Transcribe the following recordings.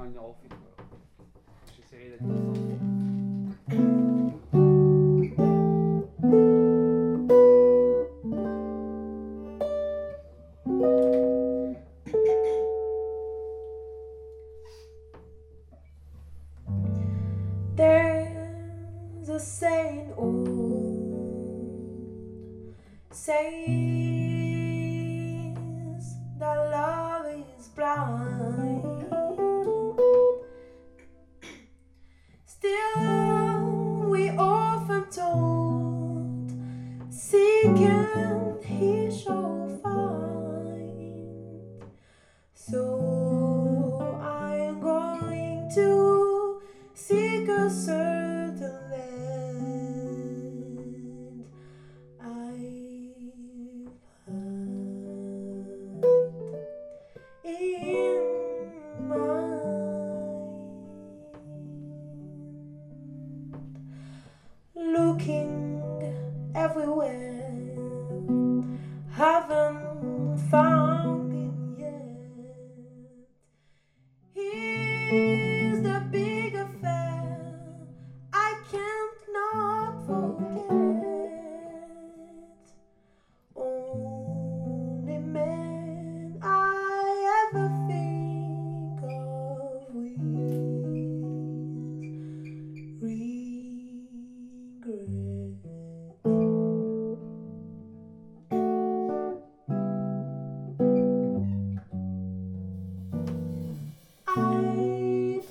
domani off, j'essaierai d'être concentré. There's a saying says that love is blind. Still, we often told, seek and he shall find. So I'm going to seek a certain land I've heard in mind, looking everywhere, haven't found him yet. Here's the big affair I can't not forget. Only man I ever think of with regret. I'd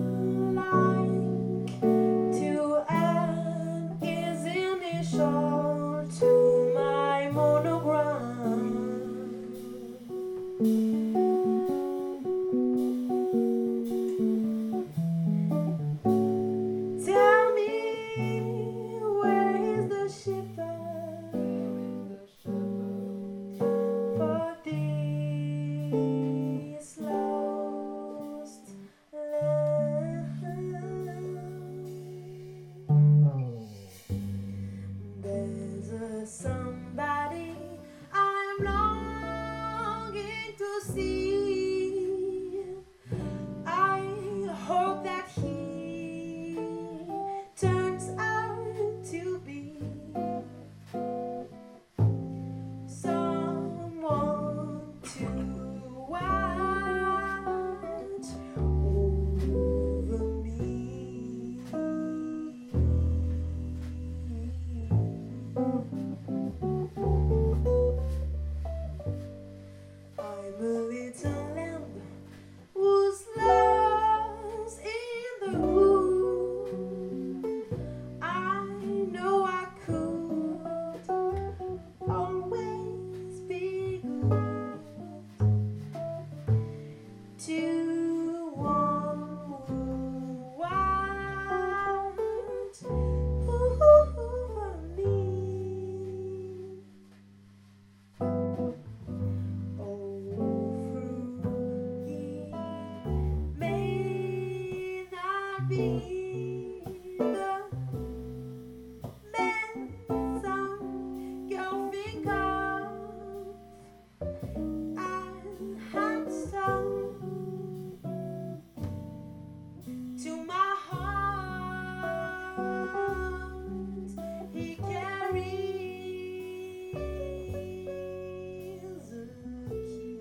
like to add his initial to my monogram. Tell me, where is the shepherd for this lost land? There's a somebody I'm longing to see. I hope that he turns out to be someone to watch over me. I'm a little lamb who's lost in the wood. I know I could always be good to one who wants over me. May not be the man some girl think of and handsome to my heart. He carries a key.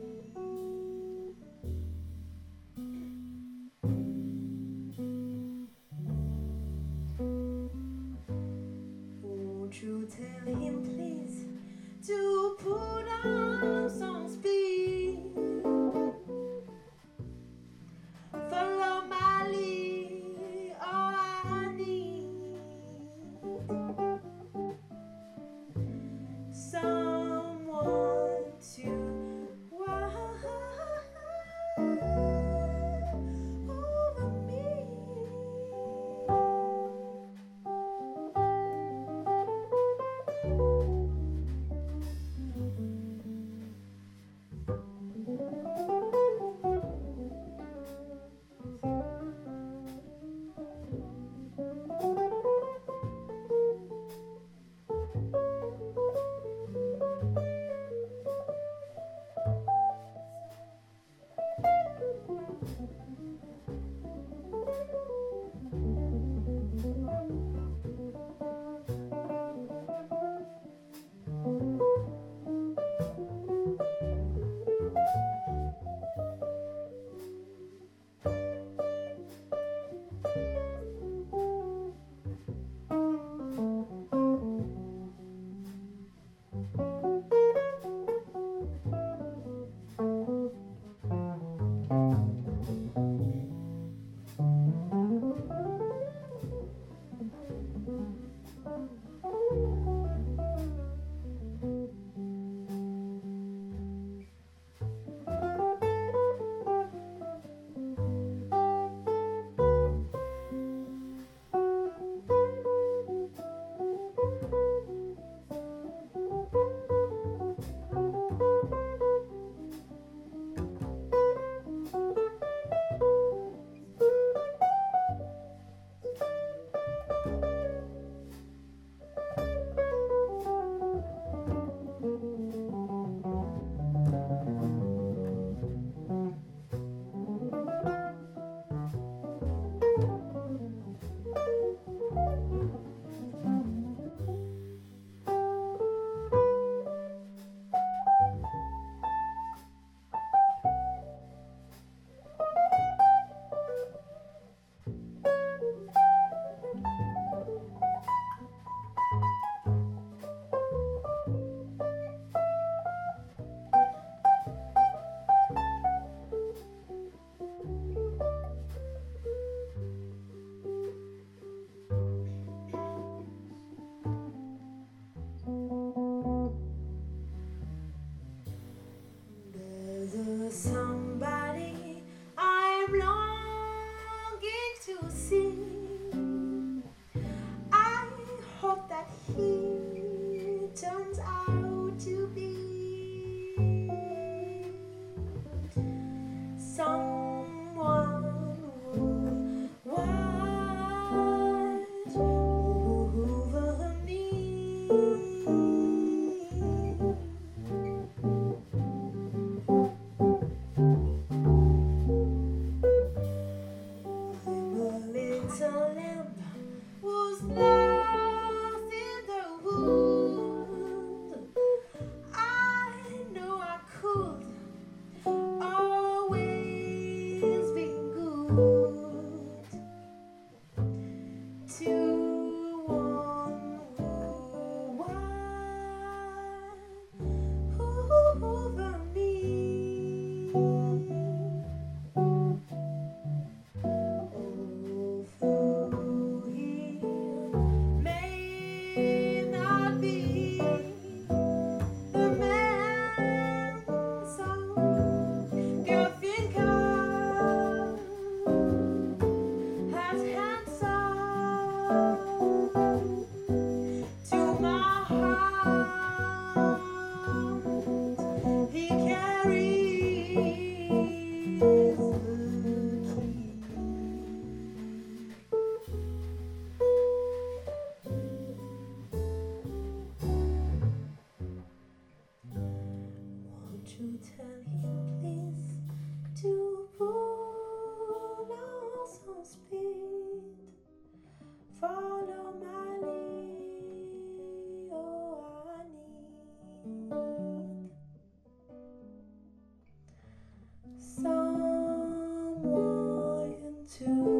to